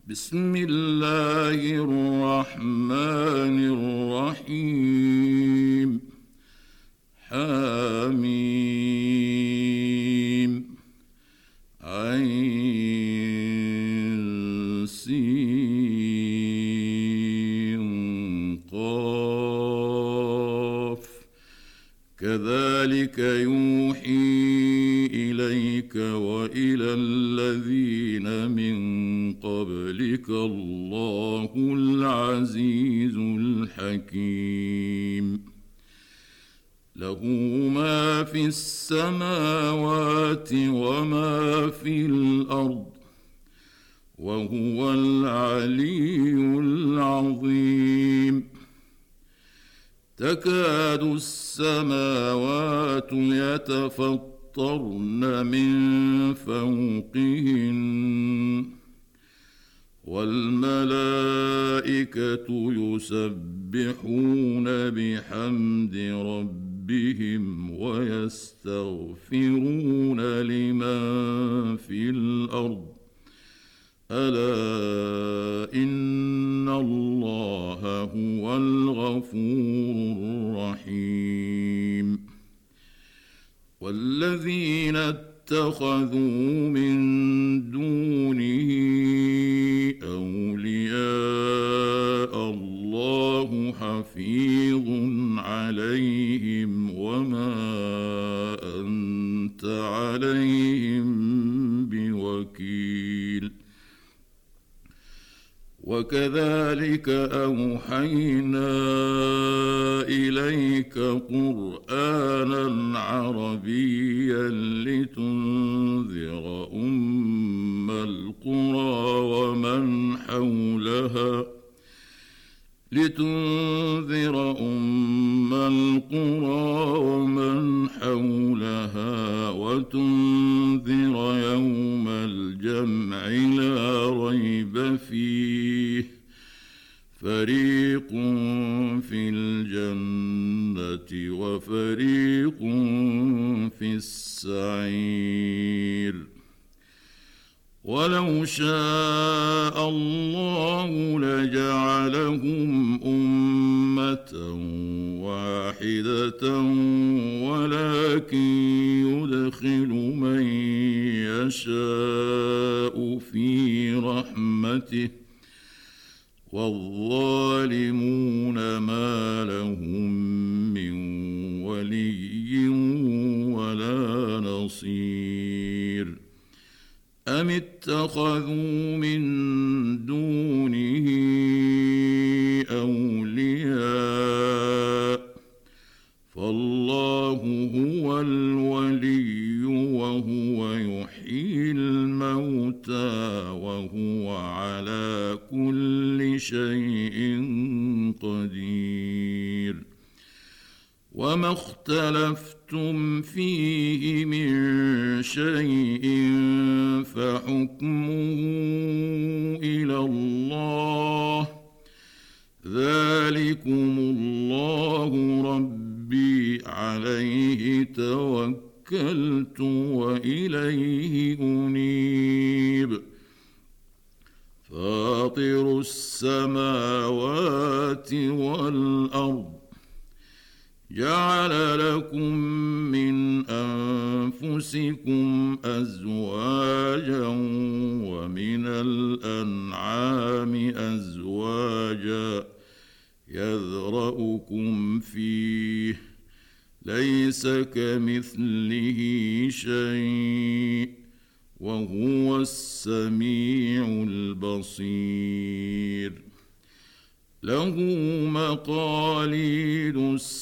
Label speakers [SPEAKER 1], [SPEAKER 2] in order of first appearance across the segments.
[SPEAKER 1] بسم الله الرحمن الرحيم. حميم عين سين قاف كذلك يوحي إليك وإلى الذين من قبلك الله العزيز الحكيم. له ما في السماوات وما في الأرض وهو العلي العظيم. تكاد السماوات يتفطرن من فوقهن والملائكة يسبحون بحمد ربهم ويستغفرون لمن في الأرض ألا إن الله هو الغفور الرحيم. والذين اتخذوا من دونه أولياء الله حفيظ عليهم وما أنت عليهم بوكيل. وكذلك أوحينا إليك قرآنا عربيا لتنذر أم القرى ومن حولها وتنذر يوم الجمع لا ريب فيه فريق في الجنة وفريق في السعير. ولو شاء الله لجعلهم أمة واحدة ولكن يدخل من يشاء في رحمته والظالمون ما لهم من ولي ولا نصير. أم اتخذوا من دونه أولياء فالله هو الولي وهو يحيي الموتى وهو على كل شيء قدير. وما اختلفتم فيه من شيء فحكمه إلى الله ذلكم الله ربي عليه توكلت وإليه أنيب. فاطر السماوات والأرض جعل لكم من أنفسكم أزواجا ومن الأنعام أزواجا يذرأكم فيه ليس كمثله شيء وهو السميع البصير. له مقاليد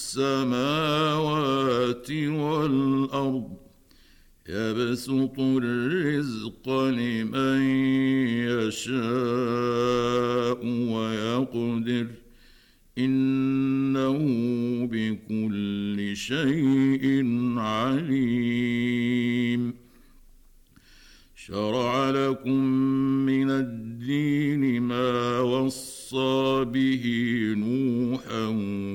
[SPEAKER 1] السماوات والأرض يبسط الرزق لمن يشاء ويقدر إنه بكل شيء عليم. شرع لكم من الدين ما وصى به نوحا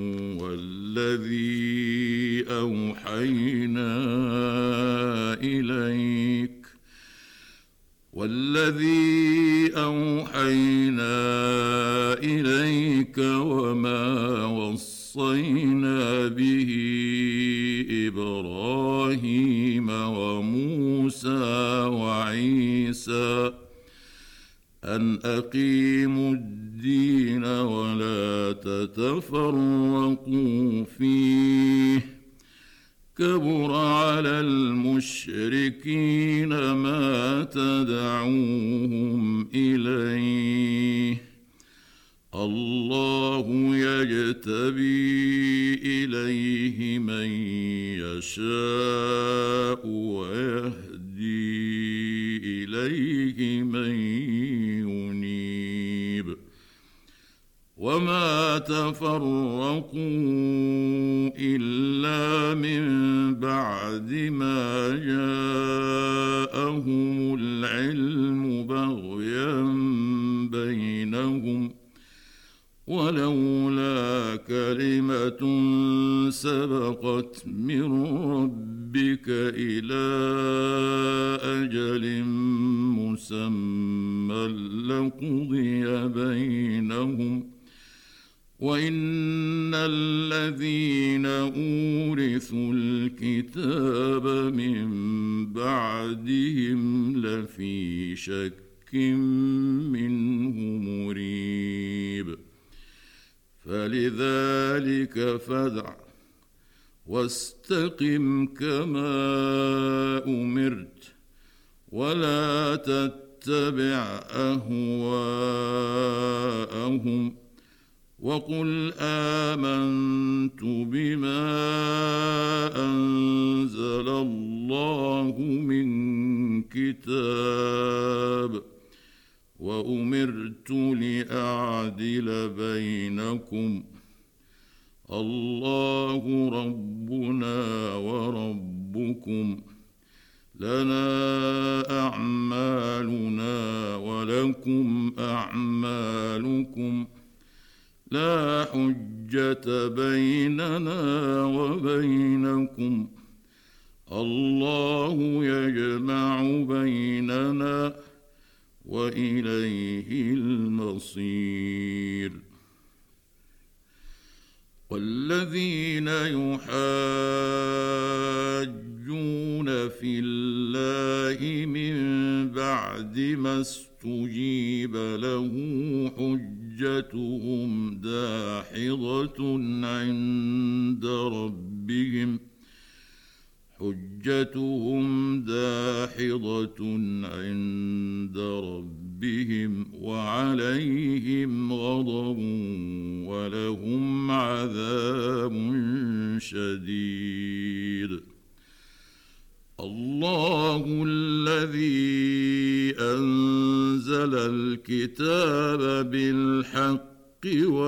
[SPEAKER 1] والذي أوحينا إليك والذي أوحينا إليك وما وصينا به إبراهيم وموسى وعيسى أن أقيموا الدين ولا تتفرقوا فيه كبر على المشركين ما تدعوهم إليه الله يجتبي إليه من يشاء ويهدي إليه من ينيب وما تفرقوا إلا من بعد ما جاءهم العلم بغيا بينهم ولولا كلمة سبقت من ربك إلى أجل مسمى لقضي بينهم وإن الذين أورثوا الكتاب من بعدهم لفي شك منه مريب فلذلك فادع واستقم كما أمرت ولا تتبع أهواءهم وقل آمنت بما أنزل الله من كتاب وأمرت لأعدل بينكم الله ربنا وربكم لنا أعمالنا ولكم أعمالكم لا حجة بيننا وبينكم الله يجمع بيننا وإليه المصير والذين يحاجون في الله من بعد ما استجيب له حجتهم داحضة عند ربهم وعليهم غضب ولهم عذاب شديد الله الذي أنزل الكتاب بالحق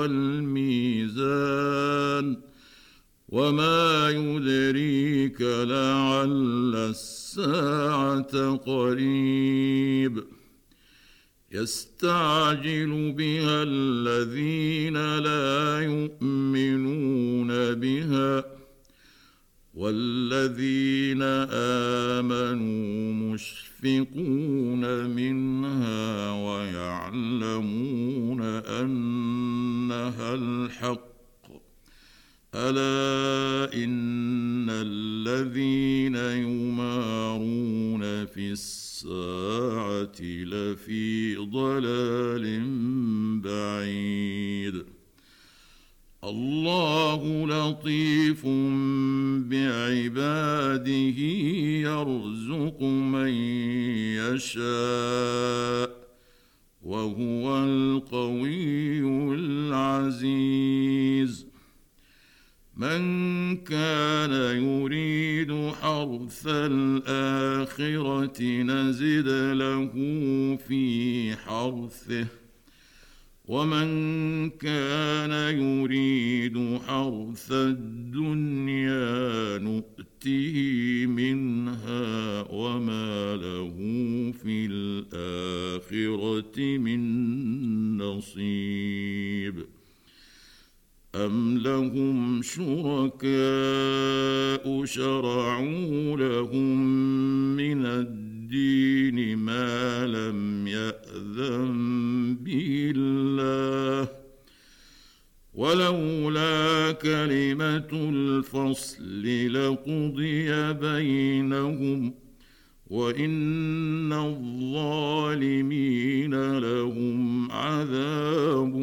[SPEAKER 1] والميزان وما يدريك لعل الساعة قريب يستعجل بها الذين لا يؤمنون بها والذين آمنوا مشفقون منها ويعلمون أنها الحق ألا إن الذين يمارون في الساعة لفي ضلال بعيد الله لطيف بعباده يرزق من يشاء وهو القوي العزيز من كان يريد حرث الآخرة نزد له في حرثه ومن كان يريد حرث الدنيا نؤته منها وما له في الآخرة من نصيب أم لهم شركاء شرعوا لهم من الدين الدين ما لم يأذن به الله، ولولا كلمة الفصل لقضي بينهم، وإن الظالمين لهم عذاب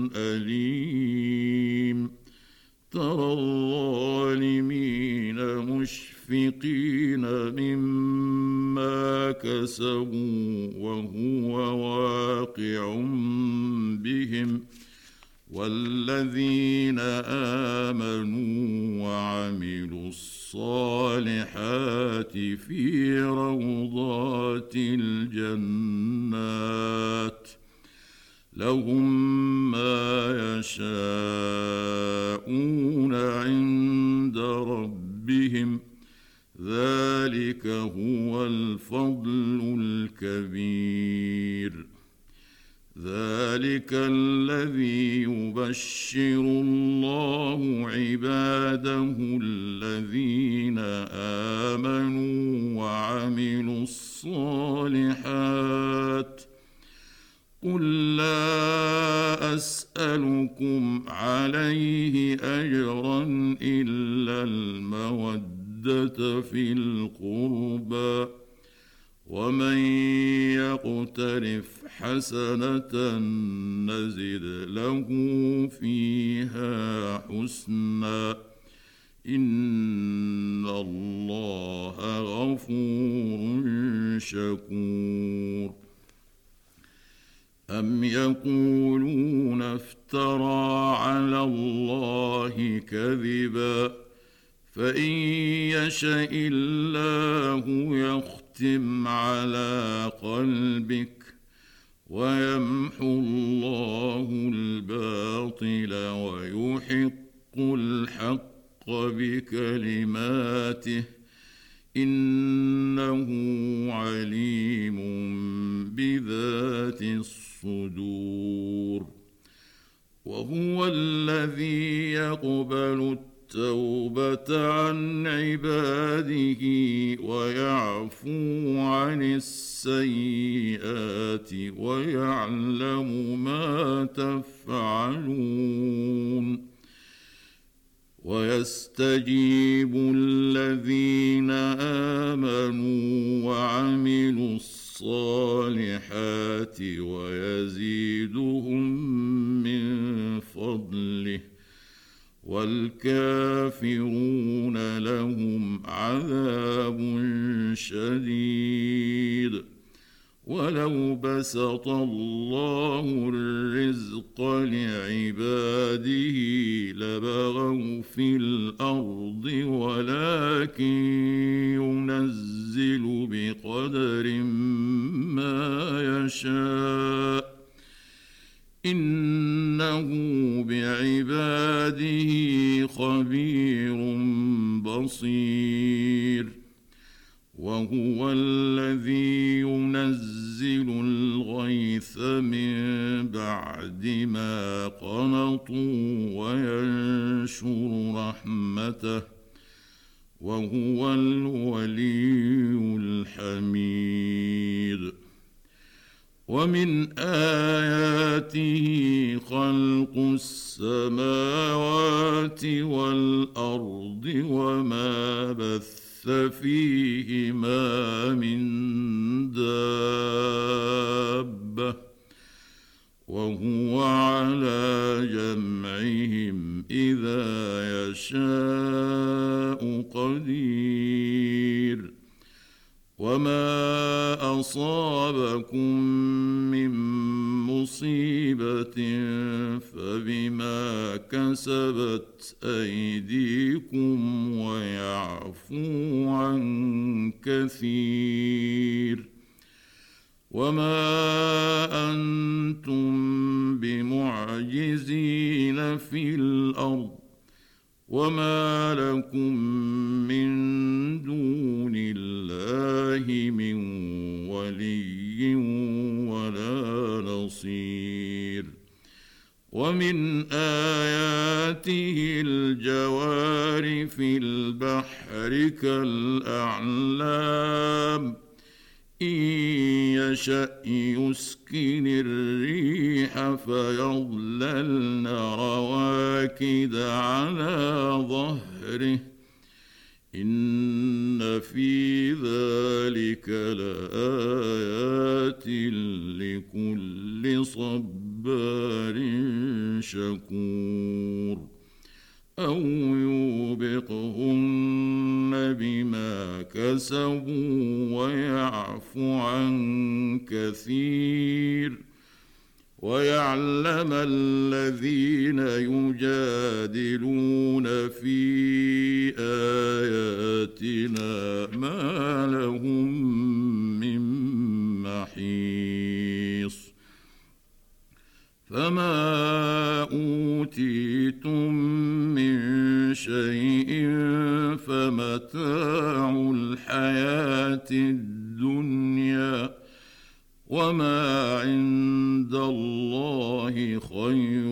[SPEAKER 1] أليم. ترى الظالمين مشفقين مما كسبوا وهو واقع بهم، والذين آمنوا وعملوا الصالحات في روضات الجنات لهم ما يشاءون عند ربهم، ذلك هو الفضل الكبير. ذلك الذي يبشر الله عباده الذين آمنوا وعملوا الصالحات. قل لا أسألكم عليه أجرا إلا المودة في القربى، ومن يقترف حسنة نزد له فيها حسنا، إن الله غفور شكور. أم يقولون افترى على الله كذبا، فإن يشأ الله يختم على قلبك ويمحو الله الباطل ويحق الحق بكلماته، إنه عليم بذات الصدور. وهو الذي يقبل التوبة عن عباده ويعفو عن السيئات ويعلم ما تفعلون، ويستجيب الذين آمنوا وعملوا الصالحات ويزيدهم من فضله، والكافرون لهم عذاب شديد. ولو بسط الله الرزق لعباده لبغوا في الأرض، ولكن ينزل بقدر ما يشاء، إنه بعباده خبير بصير. وهو الذي ينزل الغيث من بعد ما قنطوا وينشر رحمته، وهو الولي الحميد. ومن آياته خلق السماوات والأرض وما بث فيهما من دابة، وهو على جمعهم إذا يشاء قدير. وما أصابكم من مصيبة فبما كسبت أيديكم ويعفو عن كثير. وما أنتم بمعجزين في الأرض، وما لكم من دون الله من ولي ولا نصير. ومن آياته الجوار في البحر كالأعلام إن يشأ يسكن الريح فيظللن رواكد على ظهره إن في ذلك لآيات لكل صبار شكور أو يوبقهن بما كسبوا ويعفو عن كثير ويعلم الذين يجادلون في آياتنا ما لهم من محيص فما أوتيتم من شيء فمتاع الحياة الدنيا وما عند الله خير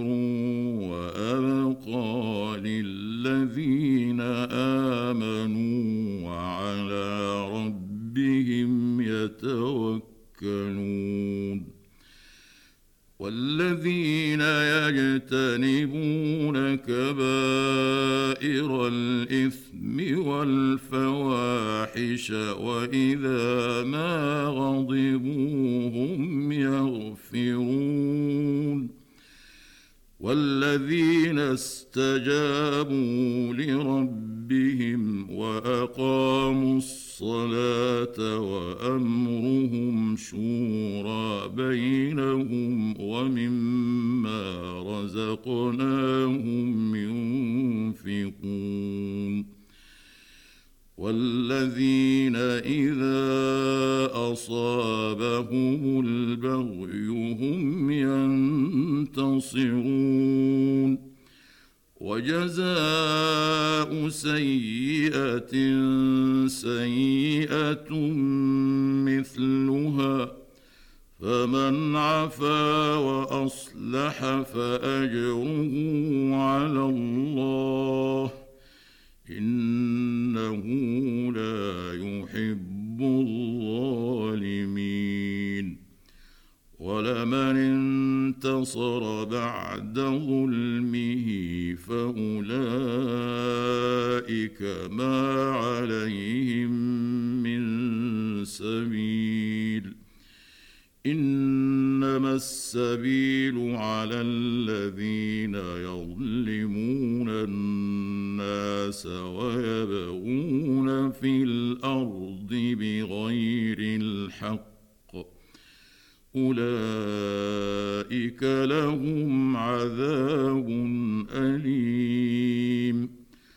[SPEAKER 1] وأبقى للذين آمنوا وعلى ربهم يتوكلون والذين يجتنبون كبائر الإثم والفواحش وإذا ما غضبوا هم يغفرون والذين استجابوا لربهم وأقاموا الصلاة وأمرهم شورى بينهم ومما رزقناهم ينفقون والذين إذا أصابهم البغي هم ينتصرون وجزاء سيئة سيئة مثلها فمن عفا وأصلح فأجره على الله إنه لا يحب الظالمين ولمن انتصر بعد ظلمه فأولئك ما عليهم من سبيل إنما السبيل على الذين يظلمون الناس ويبغون في الأرض بغير الحق أولئك لهم عذاب أليم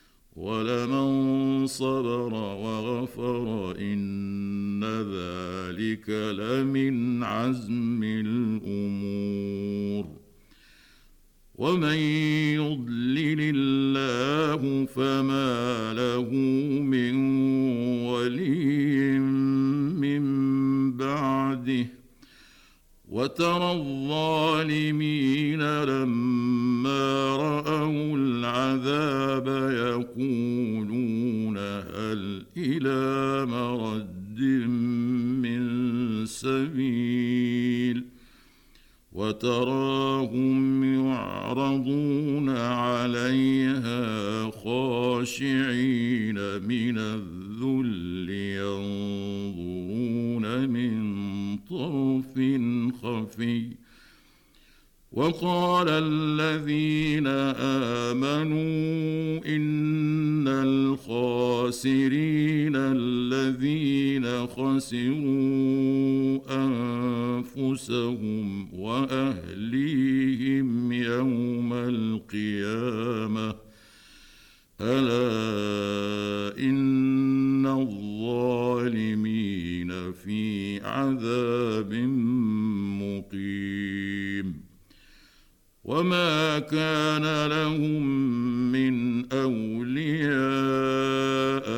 [SPEAKER 1] ولمن صبر وغفر إن ذلك لمن عزم الأمور ومن يضلل الله فما له من ولي من بعده وترى الظالمين لما رأوا العذاب يقولون هل إلى مرد من سبيل وتراهم يعرضون عليها خاشعين من الذل ينظرون من طرف خفي وقال الذين آمنوا إن الخاسرين الذين خسروا أنفسهم وأهليهم يوم القيامة ألا إن الظالمين في عذاب مقيم وما كان لهم من أولياء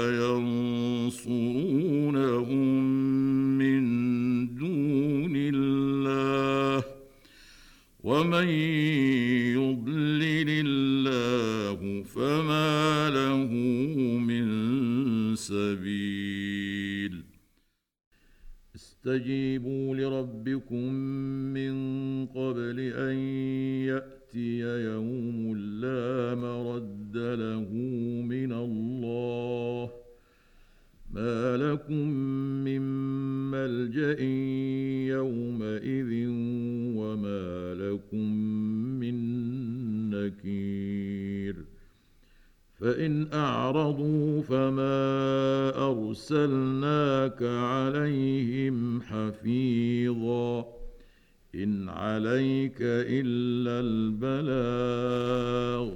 [SPEAKER 1] ينصرونهم من دون الله ومن يضلل الله فما له من سبيل استجيبوا لربكم من قبل أن يأتي يوم لا مرد له من الله ما لكم من ملجأ يومئذ وما لكم من نكير فإن أعرضوا فما أرسلناك عليهم حفيظا إن عليك إلا البلاغ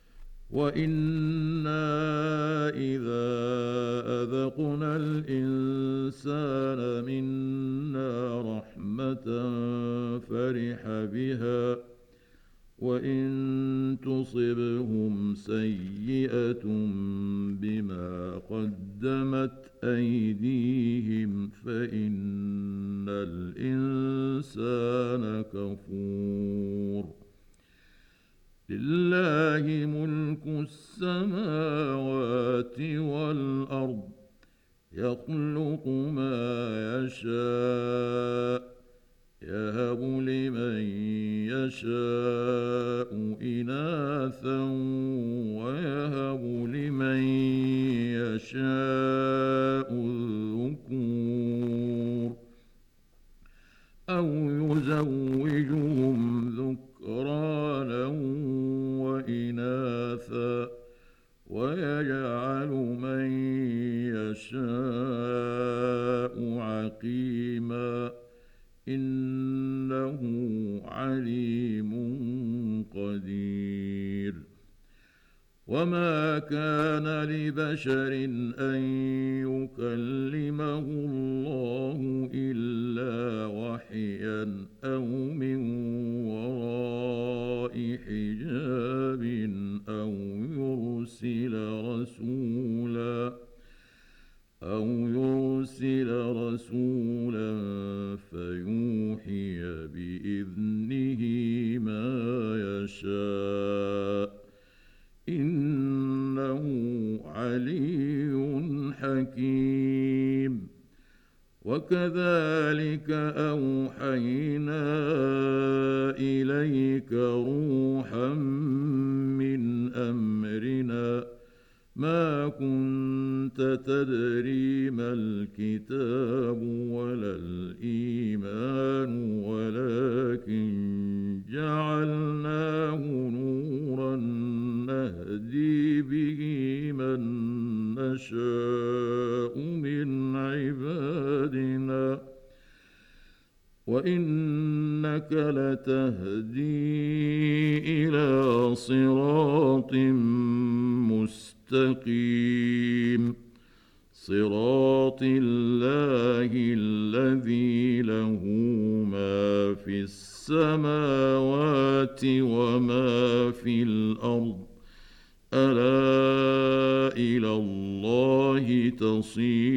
[SPEAKER 1] وإنا إذا أذقنا الإنسان منا رحمة فرح بها وإن تصبهم سيئة بما قدمت أيديهم فإن الإنسان كفور لله ملك السماوات والأرض يخلق ما يشاء يهب لمن يشاء إناثا ويهب لمن يشاء الذكور أو يزوجهم ذكرانا وإناثا ويجعل من يشاء عقيما إنه عليم قدير وما كان لبشر أن يكلمه الله إلا وحيا أو من وراء حجاب أو يرسل رسولا فيوحي بإذنه ما يشاء إنه علي حكيم وكذلك أوحينا إليك روحا من أمرنا ما كنت تدري ما الكتاب ولا الإيمان ولكن جعلناه نورا نهدي به من نشاء من عبادنا وإنك لتهدي إلى صراط مستقيم صراط الله الذي له ما في السماوات وما في الأرض ألا إلى الله تصير